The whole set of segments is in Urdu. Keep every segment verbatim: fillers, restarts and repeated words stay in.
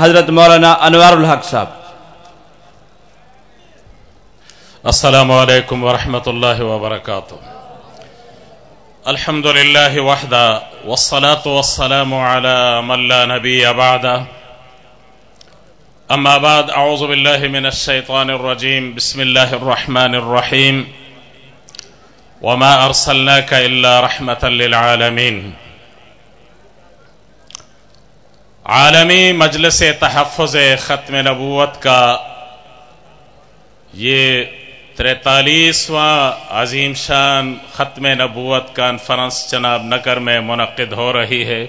حضرت مولانا انوار الحق صاحب. السلام علیکم ورحمۃ اللہ وبرکاتہ. الحمد للہ وحدہ والصلاة والسلام علی من لا نبی بعدہ. اما بعد اعوذ باللہ من الشیطان الرجیم. بسم اللہ الرحمن الرحیم. وما ارسلناک الا رحمۃ للعالمین. عالمی مجلس تحفظ ختم نبوت کا یہ تینتالیسواں عظیم شان ختم نبوت کانفرنس جناب نگر میں منعقد ہو رہی ہے.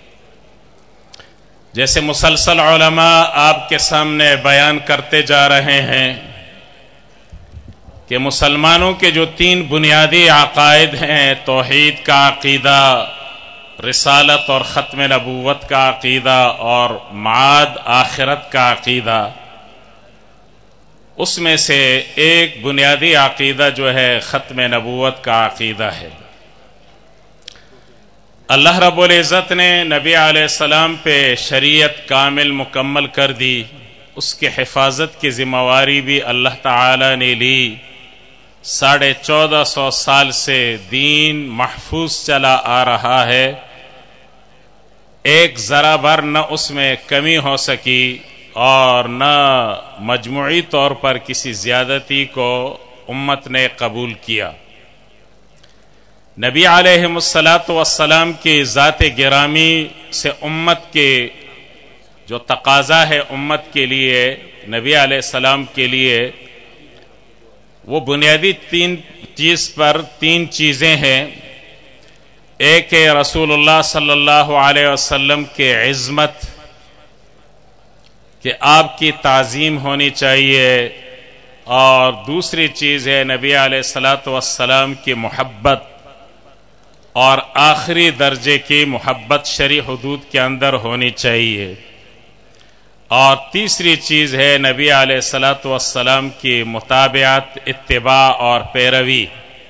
جیسے مسلسل علماء آپ کے سامنے بیان کرتے جا رہے ہیں کہ مسلمانوں کے جو تین بنیادی عقائد ہیں، توحید کا عقیدہ، رسالت اور ختم نبوت کا عقیدہ اور معاد آخرت کا عقیدہ، اس میں سے ایک بنیادی عقیدہ جو ہے ختم نبوت کا عقیدہ ہے. اللہ رب العزت نے نبی علیہ السلام پہ شریعت کامل مکمل کر دی. اس کے حفاظت کی ذمہ داری بھی اللہ تعالی نے لی. ساڑھے چودہ سو سال سے دین محفوظ چلا آ رہا ہے. ایک ذرا بھر نہ اس میں کمی ہو سکی اور نہ مجموعی طور پر کسی زیادتی کو امت نے قبول کیا. نبی علیہ الصلاۃ والسلام کی ذات گرامی سے امت کے جو تقاضا ہے امت کے لیے، نبی علیہ السلام کے لیے، وہ بنیادی تین چیز پر تین چیزیں ہیں. ایک ہے رسول اللہ صلی اللہ علیہ وسلم کے عظمت، کہ آپ کی تعظیم ہونی چاہیے، اور دوسری چیز ہے نبی علیہ الصلاۃ والسلام کی محبت، اور آخری درجے کی محبت شرعی حدود کے اندر ہونی چاہیے، اور تیسری چیز ہے نبی علیہ الصلاۃ والسلام کی متابعت، اتباع اور پیروی.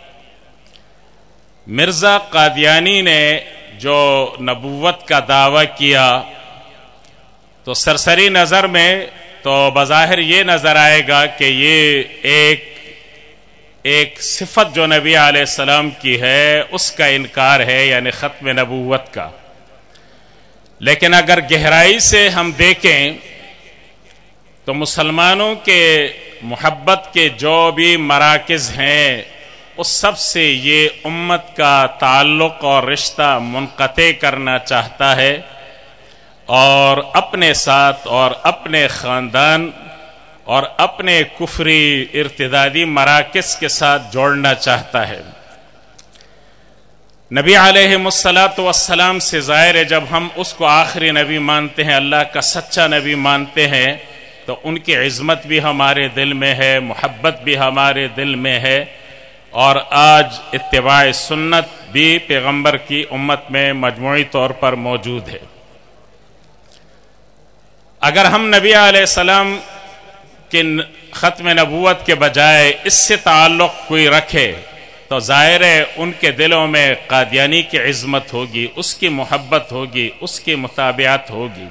مرزا قادیانی نے جو نبوت کا دعویٰ کیا تو سرسری نظر میں تو بظاہر یہ نظر آئے گا کہ یہ ایک ایک صفت جو نبی علیہ السلام کی ہے اس کا انکار ہے، یعنی ختم نبوت کا. لیکن اگر گہرائی سے ہم دیکھیں تو مسلمانوں کے محبت کے جو بھی مراکز ہیں اس سب سے یہ امت کا تعلق اور رشتہ منقطع کرنا چاہتا ہے، اور اپنے ساتھ اور اپنے خاندان اور اپنے کفری ارتدادی مراکز کے ساتھ جوڑنا چاہتا ہے. نبی علیہ الصلاۃ والسلام سے ظاہر ہے جب ہم اس کو آخری نبی مانتے ہیں، اللہ کا سچا نبی مانتے ہیں، تو ان کی عظمت بھی ہمارے دل میں ہے، محبت بھی ہمارے دل میں ہے، اور آج اتباع سنت بھی پیغمبر کی امت میں مجموعی طور پر موجود ہے. اگر ہم نبی علیہ السلام کے ختم نبوت کے بجائے اس سے تعلق کوئی رکھے تو ظاہر ہے ان کے دلوں میں قادیانی کی عظمت ہوگی، اس کی محبت ہوگی، اس کی متابعت ہوگی.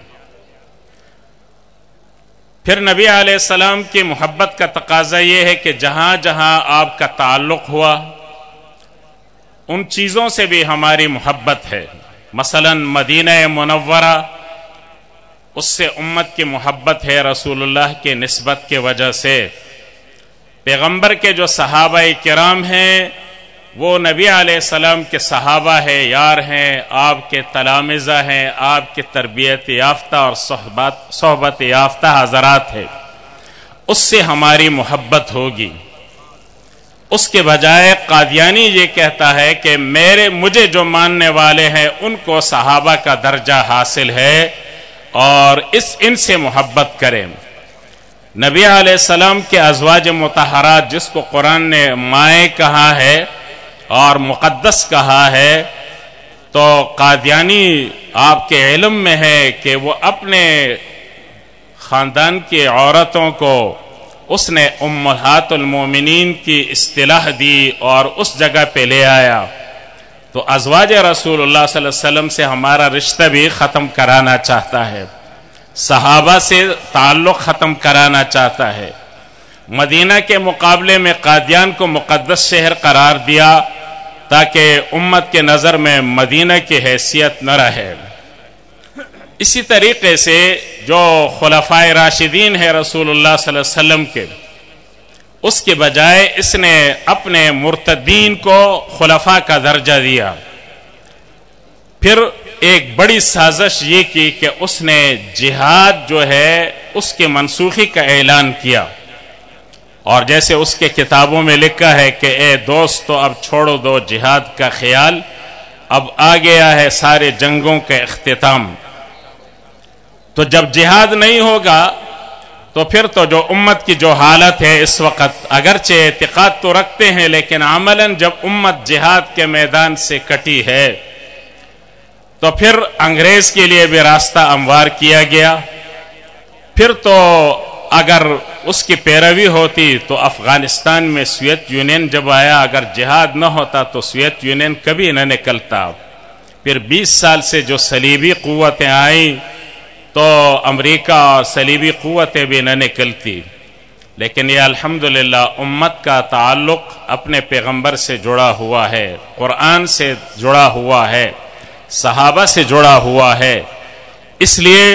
پھر نبی علیہ السلام کی محبت کا تقاضا یہ ہے کہ جہاں جہاں آپ کا تعلق ہوا ان چیزوں سے بھی ہماری محبت ہے. مثلا مدینہ منورہ، اس سے امت کی محبت ہے رسول اللہ کے نسبت کے وجہ سے. پیغمبر کے جو صحابہ کرام ہیں وہ نبی علیہ السلام کے صحابہ ہیں، یار ہیں، آپ کے تلامذہ ہیں، آپ کے تربیت یافتہ اور صحبت صحبت یافتہ حضرات ہیں. اس سے ہماری محبت ہوگی. اس کے بجائے قادیانی یہ کہتا ہے کہ میرے مجھے جو ماننے والے ہیں ان کو صحابہ کا درجہ حاصل ہے اور اس ان سے محبت کریں. نبی علیہ السلام کے ازواج مطہرات جس کو قرآن نے مائیں کہا ہے اور مقدس کہا ہے، تو قادیانی آپ کے علم میں ہے کہ وہ اپنے خاندان کی عورتوں کو اس نے امہات المومنین کی اصطلاح دی اور اس جگہ پہ لے آیا. تو ازواج رسول اللہ صلی اللہ علیہ وسلم سے ہمارا رشتہ بھی ختم کرانا چاہتا ہے. صحابہ سے تعلق ختم کرانا چاہتا ہے، مدینہ کے مقابلے میں قادیان کو مقدس شہر قرار دیا تاکہ امت کے نظر میں مدینہ کی حیثیت نہ رہے۔ اسی طریقے سے جو خلفائے راشدین ہے رسول اللہ صلی اللہ علیہ وسلم کے، اس کے بجائے اس نے اپنے مرتدین کو خلفاء کا درجہ دیا۔ پھر ایک بڑی سازش یہ کی کہ اس نے جہاد جو ہے اس کے منسوخی کا اعلان کیا، اور جیسے اس کے کتابوں میں لکھا ہے کہ اے دوستو اب چھوڑو دو جہاد کا خیال، اب آ گیا ہے سارے جنگوں کا اختتام۔ تو جب جہاد نہیں ہوگا تو پھر تو جو امت کی جو حالت ہے اس وقت، اگرچہ اعتقاد تو رکھتے ہیں لیکن عملاً جب امت جہاد کے میدان سے کٹی ہے تو پھر انگریز کے لیے بھی راستہ ہموار کیا گیا۔ پھر تو اگر اس کی پیروی ہوتی تو افغانستان میں سوویت یونین جب آیا، اگر جہاد نہ ہوتا تو سوویت یونین کبھی نہ نکلتا۔ پھر بیس سال سے جو صلیبی قوتیں آئیں تو امریکہ اور صلیبی قوتیں بھی نہ نکلتی، لیکن یہ الحمدللہ امت کا تعلق اپنے پیغمبر سے جڑا ہوا ہے، قرآن سے جڑا ہوا ہے، صحابہ سے جڑا ہوا ہے۔ اس لیے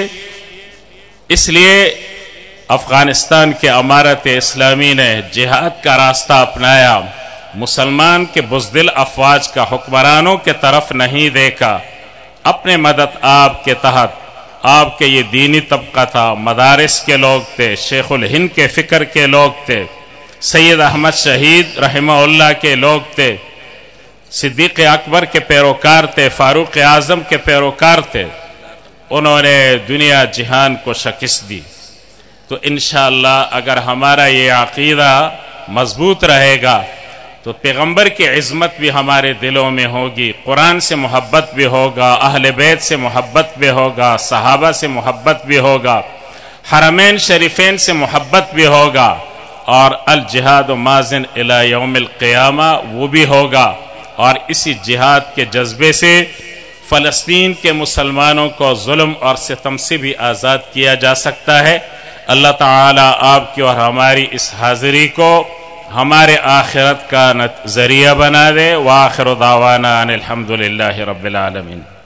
اس لیے افغانستان کے امارت اسلامی نے جہاد کا راستہ اپنایا، مسلمان کے بزدل افواج کا حکمرانوں کے طرف نہیں دیکھا، اپنے مدد آپ کے تحت، آپ کے یہ دینی طبقہ تھا، مدارس کے لوگ تھے، شیخ الہند کے فکر کے لوگ تھے، سید احمد شہید رحمہ اللہ کے لوگ تھے، صدیق اکبر کے پیروکار تھے، فاروق اعظم کے پیروکار تھے، انہوں نے دنیا جہان کو شکست دی۔ تو انشاءاللہ اگر ہمارا یہ عقیدہ مضبوط رہے گا تو پیغمبر کی عظمت بھی ہمارے دلوں میں ہوگی، قرآن سے محبت بھی ہوگا، اہل بیت سے محبت بھی ہوگا، صحابہ سے محبت بھی ہوگا، حرمین شریفین سے محبت بھی ہوگا، اور الجہاد ماضٍ الی یوم القیامہ وہ بھی ہوگا۔ اور اسی جہاد کے جذبے سے فلسطین کے مسلمانوں کو ظلم اور ستم سے بھی آزاد کیا جا سکتا ہے۔ اللہ تعالی آپ کی اور ہماری اس حاضری کو ہمارے آخرت کا ذریعہ بنا دے۔ وآخر دعوانا ان الحمدللہ رب العالمین۔